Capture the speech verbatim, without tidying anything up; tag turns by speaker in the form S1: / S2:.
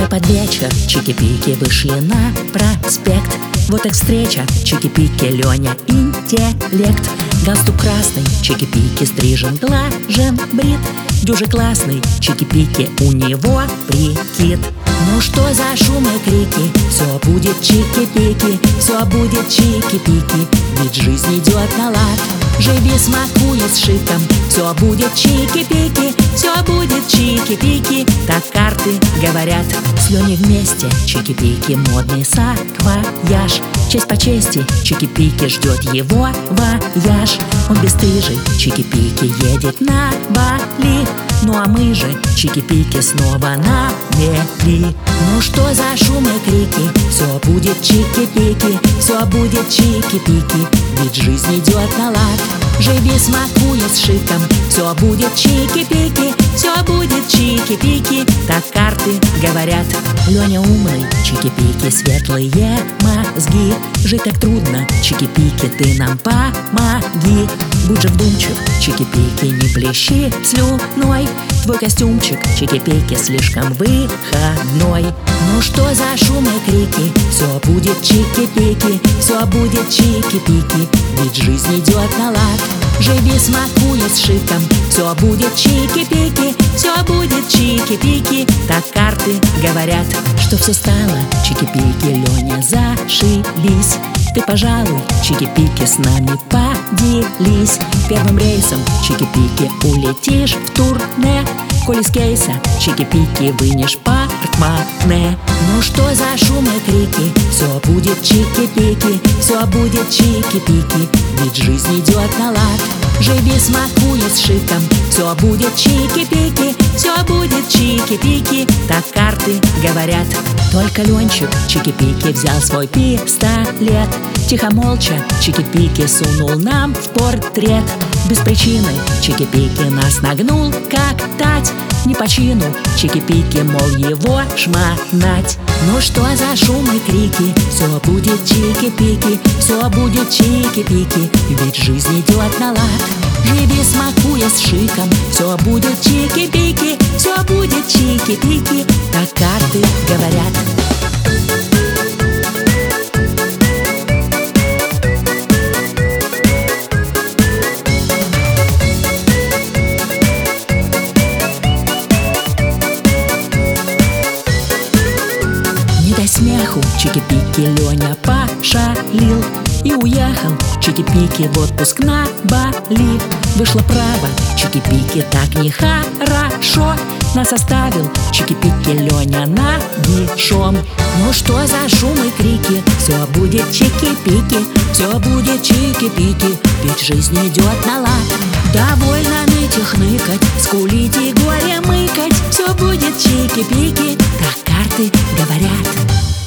S1: Уже под вечер чики-пики вышли на проспект. Вот их встреча, чики-пики, Леня, интеллект. Галстук красный, чики-пики, стрижен, глажен, брит. Дюжи классный, чики-пики, у него прикид. Ну что за шум и крики? Все будет чики-пики, все будет чики-пики, ведь жизнь идет на лад. Живи, смакуя с шиком, все будет чики-пики, все будет чики-пики, так карты говорят. С Леней вместе чики-пики, модный саквояж. Честь по чести, чики-пики, ждет его вояж. Он бесстыжий, чики-пики, едет на Бали. Ну а мы же, чики-пики, снова на мели. Ну что за шум и крики? Все будет чики-пики, все будет чики-пики, ведь жизнь идет на лад. Живи, смакуя с шиком, все будет чики-пики, все будет чики-пики, так карты говорят. Леня умный, чики-пики, светлые мозги. Жить так трудно, чики-пики, ты нам помоги. Будь же вдумчив, чики-пики, не плещи слюной. Твой костюмчик, чики-пики, слишком выходной. Ну что за шум и крики? Все будет чики-пики, все будет чики-пики, ведь жизнь идет на лад. Живи, смакуя с шиком, все будет чики-пики, все будет чики-пики, так карты говорят. Что все стало, чики-пики, Леня, зашились. Ты, пожалуй, чики-пики, с нами поделись. Первым рейсом, чики-пики, улетишь в турне. Коль из кейса, чики-пики, вынешь портмоне. Ну что за шум и крики? Все будет чики-пики, все будет чики-пики, ведь жизнь идет на лад. Живи, смакуя с шиком, все будет чики-пики, все будет чики-пики, так карты говорят. Только Ленчик, чики-пики, взял свой пистолет. Тихо, молча, чики-пики, сунул нам в портрет. Без причины, чики-пики, нас нагнул, как тать. Не по чину, чики-пики, мол, его шмонать. Ну что за шум и крики? Все будет чики-пики, все будет чики-пики, ведь жизнь идет на лад. Живи, смакуя с шиком, все будет чики-пики, все будет чики-пики, так карты говорят. До смеху чики-пики, Леня пошалил и уехал чики-пики в отпуск на Бали. Вышло право, чики-пики, так нехорошо. Нас оставил чики-пики, Леня нагишом. Ну что за шум и крики? Все будет чики-пики, все будет чики-пики, ведь жизнь идет на лад. Довольно ныть и хныкать, скулить и горе мыкать. Все будет чики-пики, так карты говорят.